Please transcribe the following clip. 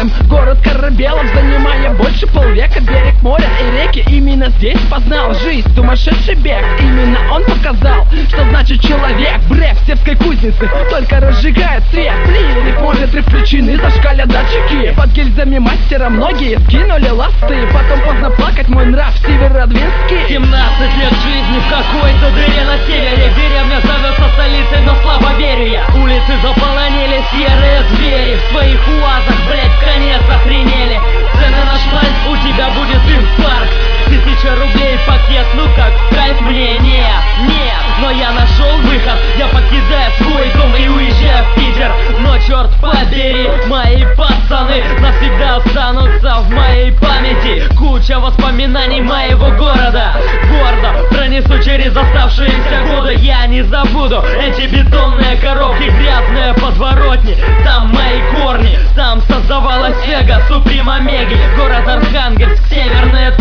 старым. Город корабелов, занимая больше полвека. Берег моря и реки, именно здесь познал жизнь, сумасшедший бег. Именно он показал, что значит человек. Бреф сельской кузницы только разжигает свет. Плин, рифмометры включены, зашкалят датчики. Под гильзами мастера многие скинули ласты. Потом поздно плакать, мой нрав Северодвинский. 17 лет жизни в какой-то дыре на севере. Деревня зовется столицей, но слабо верю я. Улицы заполонили серые звери. В своих уазах, блять, в конец охренели. Цены на шмаль, у тебя будет инфаркт. 1000 рублей пакет, ну как в кайф мне? Нет, но я нашел выход. Я покидаю свой дом и уезжаю в Питер. Но черт побери, мои пацаны навсегда останутся в моей памяти. Куча воспоминаний моего города. Гордо пронесу через оставшиеся годы. Я не забуду эти бетонные коробки, грязные подворотни. Там мои корни, там создавалась Сега, Суприма Меги. Город Архангельск, северные